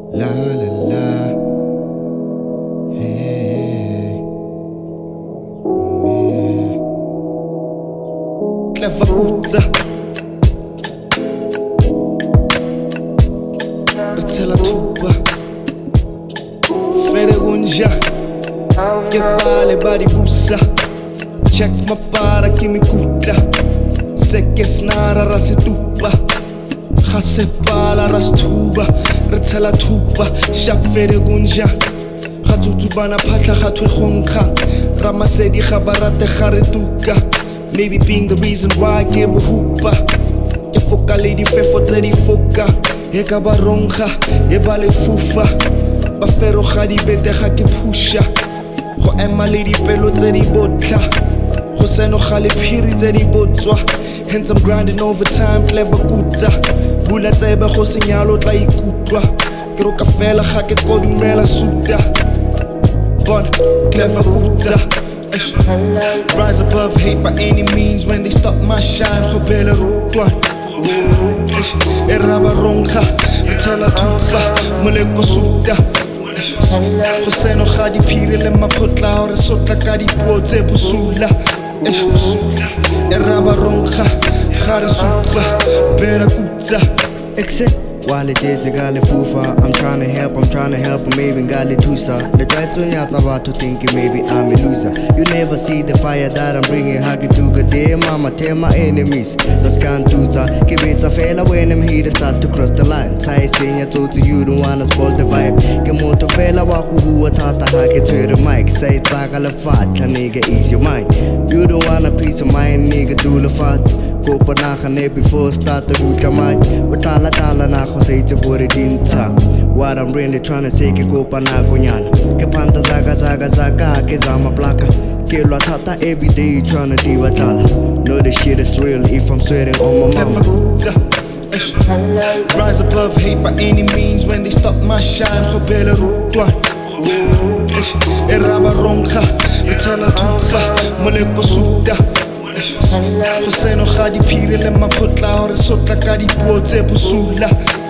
La la la, hey, me. Clever Uza, Ritela Tuba, Fede Gunja, Kepale Badi Busa, Checks ma para que me cuta, Sé que es nada rasetuba. Khase pala rastuba Ritela tuba Shak Fede Gunja Khatutuba na patla khatwe khonkha Ramasedi khabarate kharetuka Maybe being the reason why I give a hoopa Ke foka lady fefo tsedi foka Eka baronga Eba le fufa Bafero khadi bete kha ke pusha Go ema lady pelo tsedi botla Go seno khale phiri tsedi botswa Hence I'm grinding overtime, clever kutsa Bula tsebe go senyalo tla ikutlwa Ke roka fela ga ke kodumela suta Bon, clever kutsa Rise above hate by any means When they stop my shine, go bela rutwa E raba ronga, Ritela tuba Moleko suta Go seno ga di phiri le mapotla Ore sotla ka di puo tse busula E raba ronga, gare supa, bera kutsa Exit Wale tete gale fufa I'm tryna help him even gale tusa The try to nyata watu thinking maybe I'm a loser You never see the fire that I'm bringing Hagi tuga dear mama tell my enemies Los cantuza Kibitsa fella when them haters start to cross the line Sai senya told to you don't wanna spoil the vibe Ke moto fella waku huwa tata hagi to the mic Say taka la fat ka nigga ease your mind You don't want a peace of mind nigga do la fat Go pa na kane before start the root kamay Watala tala na ako sa ito buri dinta What I'm really tryna say ke go pa na ko nyan Ke panta zaga ke zama plaka Ke lo tata everyday tryna diva tala Know the shit is real if I'm sweating on my mama Rise above hate by any means When they stop my shine, go bela rutwa E raba ronga, Ritela tuba Moleko suta Go seno ga di phiri le mapotla Ore sotla ka di puo tse busula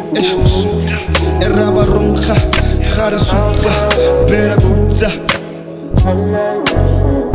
E raba ronga, gare supa, bera kutsa